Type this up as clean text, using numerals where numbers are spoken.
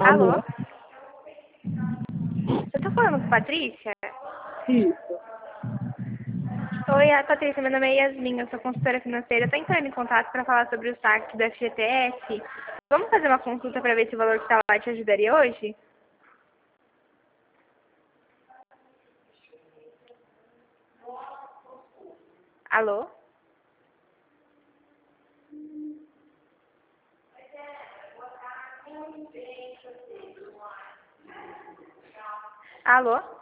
Alô? Alô? Eu tô falando com Patrícia? Isso. Oi, Patrícia, meu nome é Yasmin, eu sou consultora financeira. Eu tô entrando em contato para falar sobre o saque do FGTS. Vamos fazer uma consulta para ver se o valor que tá lá te ajudaria hoje? Alô? Alô?